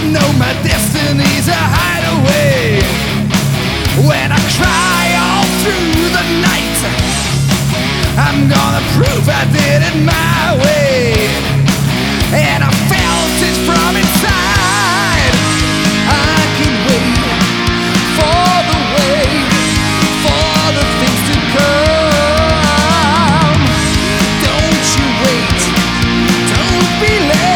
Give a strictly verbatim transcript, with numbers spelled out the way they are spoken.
know my destiny's a hideaway. When I cry all through the night, I'm gonna prove I did it my